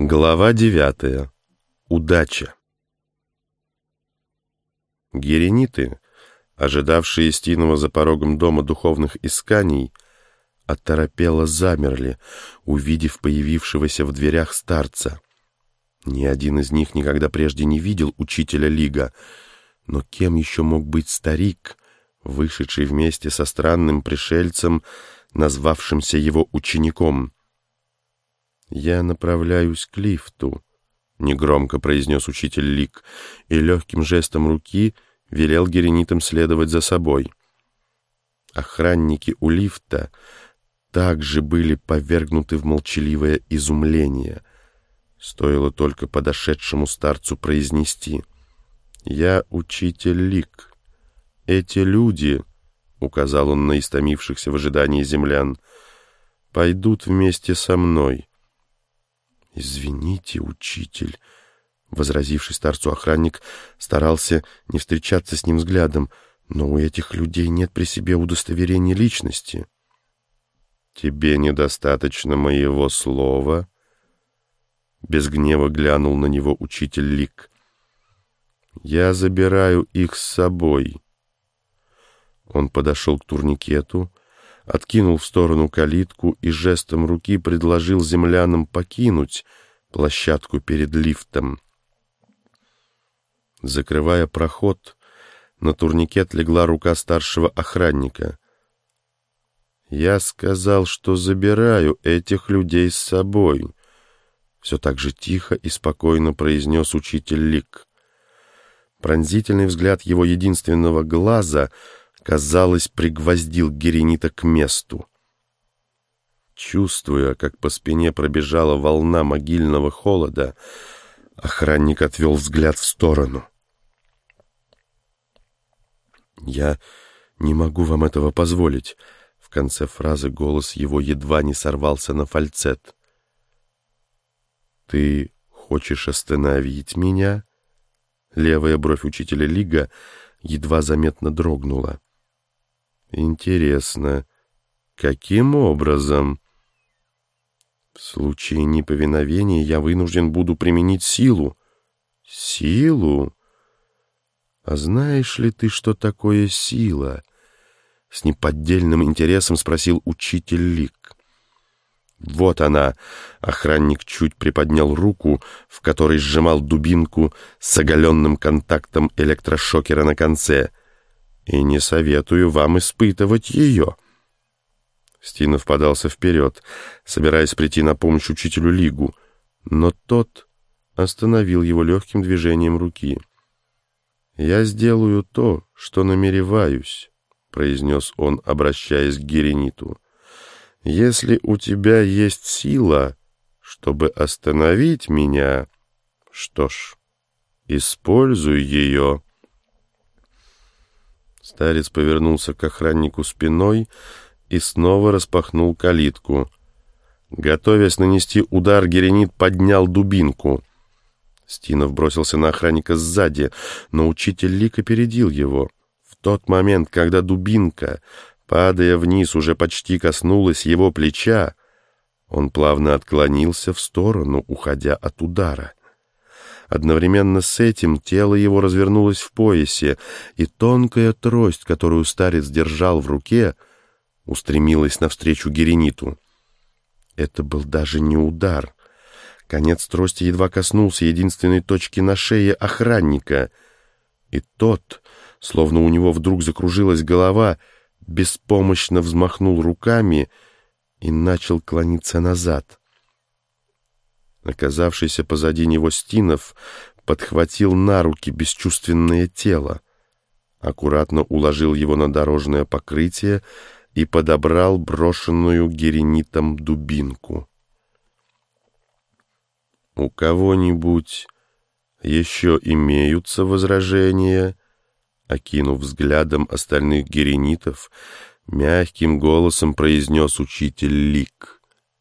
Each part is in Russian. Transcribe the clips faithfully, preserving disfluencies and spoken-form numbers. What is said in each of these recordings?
Глава девятая. Удача. Герениты, ожидавшие Стинова за порогом дома духовных исканий, оторопело замерли, увидев появившегося в дверях старца. Ни один из них никогда прежде не видел учителя Лига, но кем еще мог быть старик, вышедший вместе со странным пришельцем, назвавшимся его учеником? «Я направляюсь к лифту», — негромко произнес учитель Лиг и легким жестом руки велел геренитам следовать за собой. Охранники у лифта также были повергнуты в молчаливое изумление. Стоило только подошедшему старцу произнести: «Я учитель Лиг. Эти люди», — указал он на истомившихся в ожидании землян, — «пойдут вместе со мной». «Извините, учитель», — возразивший старцу охранник старался не встречаться с ним взглядом, «но у этих людей нет при себе удостоверения личности». «Тебе недостаточно моего слова?» Без гнева глянул на него учитель Лиг. «Я забираю их с собой». Он подошел к турникету, откинул в сторону калитку и жестом руки предложил землянам покинуть площадку перед лифтом. Закрывая проход, на турникет легла рука старшего охранника. «Я сказал, что забираю этих людей с собой», — все так же тихо и спокойно произнес учитель Лиг. Пронзительный взгляд его единственного глаза, казалось, пригвоздил геренита к месту. Чувствуя, как по спине пробежала волна могильного холода, охранник отвел взгляд в сторону. «Я не могу вам этого позволить», — в конце фразы голос его едва не сорвался на фальцет. «Ты хочешь остановить меня?» Левая бровь учителя Лига едва заметно дрогнула. «Интересно, каким образом?» «В случае неповиновения я вынужден буду применить силу». «Силу? А знаешь ли ты, что такое сила?» С неподдельным интересом спросил учитель Лиг. «Вот она!» — охранник чуть приподнял руку, в которой сжимал дубинку с оголенным контактом электрошокера на конце. «И не советую вам испытывать ее». Стинов подался вперед, собираясь прийти на помощь учителю Лигу, но тот остановил его легким движением руки. «Я сделаю то, что намереваюсь», — произнес он, обращаясь к герениту. «Если у тебя есть сила, чтобы остановить меня, что ж, используй ее». Старец повернулся к охраннику спиной и снова распахнул калитку. Готовясь нанести удар, геренит поднял дубинку. Стинов бросился на охранника сзади, но учитель Лиг опередил его. В тот момент, когда дубинка, падая вниз, уже почти коснулась его плеча, он плавно отклонился в сторону, уходя от удара. Одновременно с этим тело его развернулось в поясе, и тонкая трость, которую старец держал в руке, устремилась навстречу герениту. Это был даже не удар. Конец трости едва коснулся единственной точки на шее охранника, и тот, словно у него вдруг закружилась голова, беспомощно взмахнул руками и начал клониться назад. Оказавшийся позади него Стинов подхватил на руки бесчувственное тело, аккуратно уложил его на дорожное покрытие и подобрал брошенную геренитом дубинку. «У кого-нибудь еще имеются возражения?» Окинув взглядом остальных геренитов, мягким голосом произнес учитель Лиг.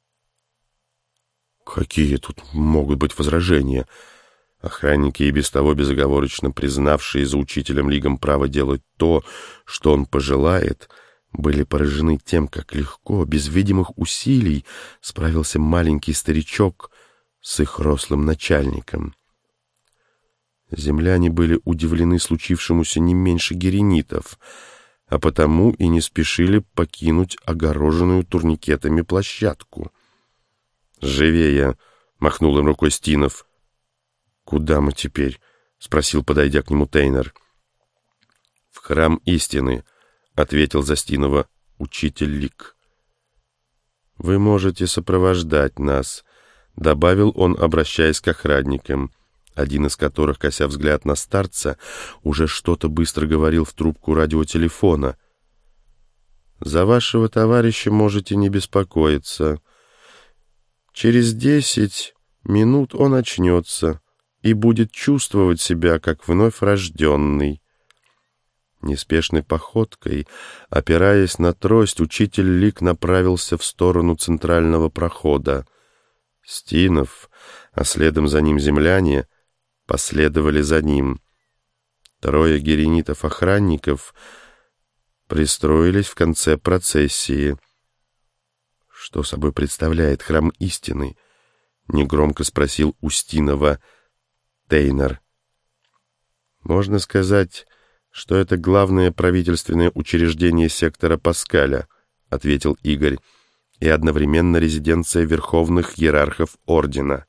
«Какие тут могут быть возражения?» Охранники, и без того безоговорочно признавшие за учителем Лигом право делать то, что он пожелает, были поражены тем, как легко, без видимых усилий, справился маленький старичок с их рослым начальником. Земляне были удивлены случившемуся не меньше геренитов, а потому и не спешили покинуть огороженную турникетами площадку. «Живее!» — махнул им рукой Стинов. «Куда мы теперь?» — спросил, подойдя к нему Тейнер. «В храм истины», — ответил за Стинова учитель Лик. «Вы можете сопровождать нас», — добавил он, обращаясь к охранникам, один из которых, кося взгляд на старца, уже что-то быстро говорил в трубку радиотелефона. «За вашего товарища можете не беспокоиться. Через десять минут он очнется и будет чувствовать себя, как вновь рожденный». Неспешной походкой, опираясь на трость, учитель Лик направился в сторону центрального прохода. Стинов, а следом за ним земляне, последовали за ним. Трое геренитов-охранников пристроились в конце процессии. «Что собой представляет храм истины?» — негромко спросил у Стинова Тейнер. «Можно сказать, что это главное правительственное учреждение сектора Паскаля», — ответил Игорь, «и одновременно резиденция верховных иерархов ордена».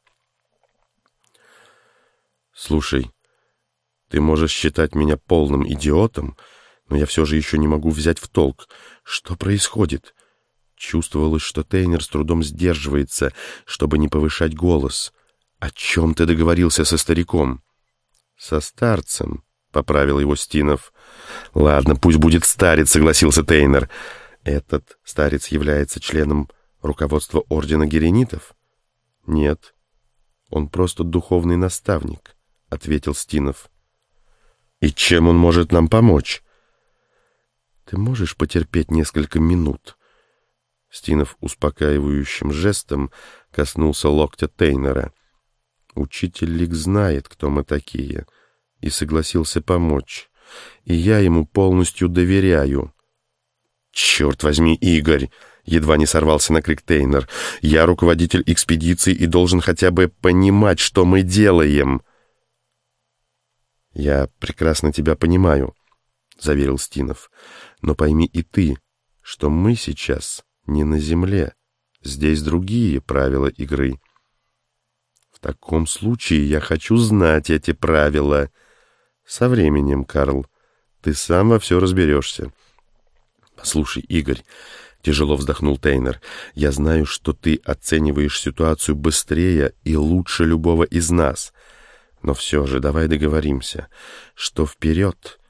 «Слушай, ты можешь считать меня полным идиотом, но я все же еще не могу взять в толк, что происходит». Чувствовалось, что Тейнер с трудом сдерживается, чтобы не повышать голос. «О чем ты договорился со стариком?» «Со старцем», — поправил его Стинов. «Ладно, пусть будет старец», — согласился Тейнер. «Этот старец является членом руководства ордена геренитов?» «Нет, он просто духовный наставник», — ответил Стинов. «И чем он может нам помочь?» «Ты можешь потерпеть несколько минут?» Стинов успокаивающим жестом коснулся локтя Тейнера. «Учитель Лик знает, кто мы такие, и согласился помочь, и я ему полностью доверяю». «Черт возьми, Игорь!» — едва не сорвался на крик Тейнер. «Я руководитель экспедиции и должен хотя бы понимать, что мы делаем». «Я прекрасно тебя понимаю», — заверил Стинов. «Но пойми и ты, что мы сейчас не на земле. Здесь другие правила игры». «В таком случае я хочу знать эти правила». «Со временем, Карл, ты сам во все разберешься». «Послушай, Игорь», — тяжело вздохнул Тейнер, «я знаю, что ты оцениваешь ситуацию быстрее и лучше любого из нас. Но все же давай договоримся, что вперед